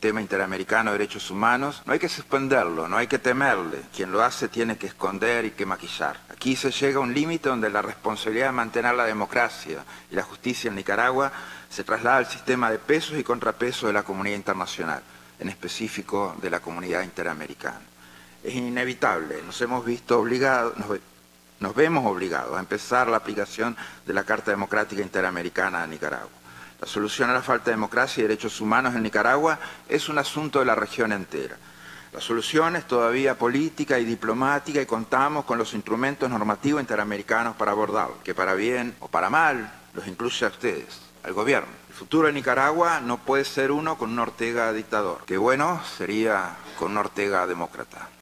sistema interamericano de derechos humanos, no hay que suspenderlo, no hay que temerle. Quien lo hace tiene que esconder y que maquillar. Aquí se llega a un límite donde la responsabilidad de mantener la democracia y la justicia en Nicaragua se traslada al sistema de pesos y contrapesos de la comunidad internacional, en específico de la comunidad interamericana. Es inevitable, nos vemos obligados a empezar la aplicación de la Carta Democrática Interamericana a Nicaragua. La solución a la falta de democracia y derechos humanos en Nicaragua es un asunto de la región entera. La solución es todavía política y diplomática y contamos con los instrumentos normativos interamericanos para abordarlo, que para bien o para mal los incluye a ustedes, al gobierno. El futuro de Nicaragua no puede ser uno con un Ortega dictador, que bueno sería con un Ortega demócrata.